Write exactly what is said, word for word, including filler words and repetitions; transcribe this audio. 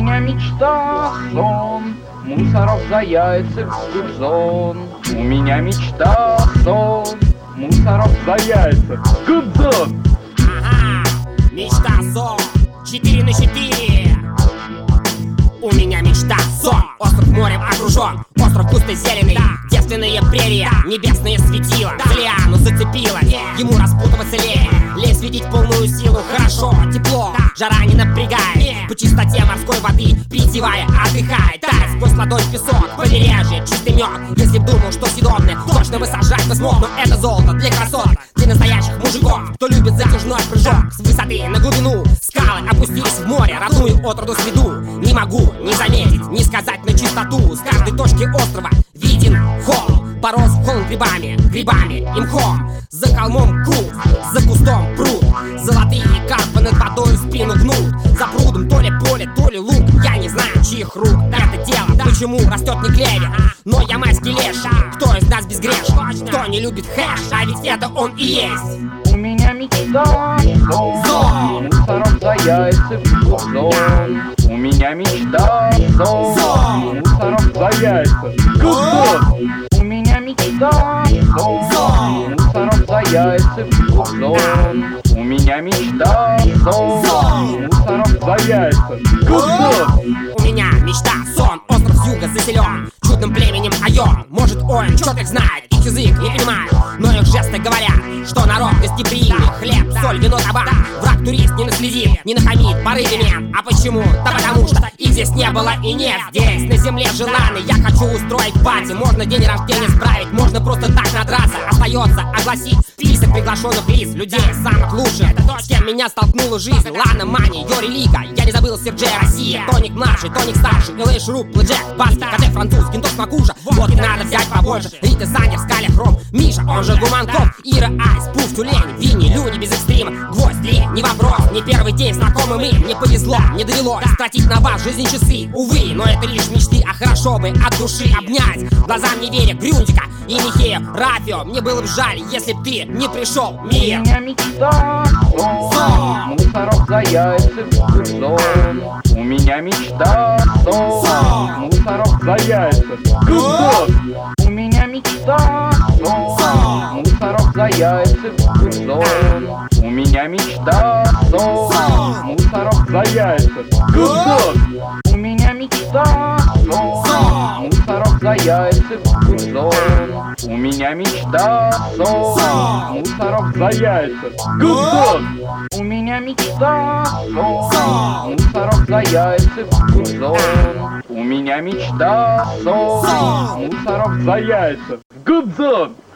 меня мечта, сон, мусоров за яйца в гудзон. У меня мечта, сон, мусоров за яйца в гудзон. Ага, мечта, сон, четыре на четыре. У меня мечта, сон, остров морем окружен, остров густо зеленый, девственные прерии, небесные светила. Лиану зацепила, ему распутываться лень, лень светить полную силу. Хорошо, тепло, жара не напрягает, по чистоте морской воды призевая, отдыхает. Тает сквозь ладонь песок, побережье, чистый мед. Если б думал, что съедобное, точно бы сожрать бы смог. Но это золото для красоток, для настоящих мужиков, кто любит затяжной прыжок с высоты на глубину. Скалы опустились в море, родную отроду сведу. Не могу не заметить, не сказать на чистоту. С каждой точки острова виден холм, порос холм грибами, грибами и мхом. За холмом круг, за кустом пруд, золотые карпы над водой спину гнут. За прудом то ли поле, то ли луг, я не знаю, чьих рук это дело, почему растет не клевер. Но я майский леший, кто из нас безгрешен, кто не любит хэш, а ведь это он и есть. У меня мечта, сон, мусоров за яйца в гудзон. У меня мечта, сон, мусоров за яйца в гудзон. У меня мечта, сон, мусоров за яйца в гудзон. У меня мечта, сон, мусоров за яйца в гудзон. У меня мечта, сон, остров с юга заселен чудным племенем Айон. Может он чё их знает, их язык не понимаю, но их жесты говорят, что народ гостеприимный. Хлеб, соль, вино, табак, враг турист не наследит, не нахамит порывами. А почему? Да потому что их здесь не было и нет. Здесь на земле желанный, я хочу устроить пати. Можно день рождения справить, можно просто так надраться. Остается огласить список приглашенных лиц, людей самых лучших, с кем меня столкнула жизнь. Лана, Мани, Йори Лига, я не забыл Серджея Россия, Тоник младший, Тоник старший, Элэй Шуруп, Блэкджек, Баски, Кадек француз, Гинтос Макуша. Вот и надо взять побольше. Рита Сандер, Скаля Хром, Миша, он же Гуманков, Ира Айс, Пуф, Тюлень, Винни, Люни без экстрима, Гвоздь, Ли, не вопрос, не первый день знакомы мы. Мне повезло, не довелось тратить на вас жизнь часы, увы, но это лишь мечты, а хорошо бы от души обнять, глазам не веря, Грюндика и Михея, Рафио. Мне было бы жаль, если б ты не пришел, У мир. меня мечта, сон, мусоров за яйца в гудзон. У меня мечта, сон, мусоров за яйца в гудзон. У меня мечта, сон, мусоров за яйца в гудзон. У меня мечта, сон, мусоров за яйца в гудзон. У меня мечта, сон, мусоров за яйца в гудзон. У меня мечта, сон, мусоров за яйца в гудзон. У меня мечта, сон, мусоров за яйца в гудзон. У меня мечта, сон, мусоров за яйца в гудзон.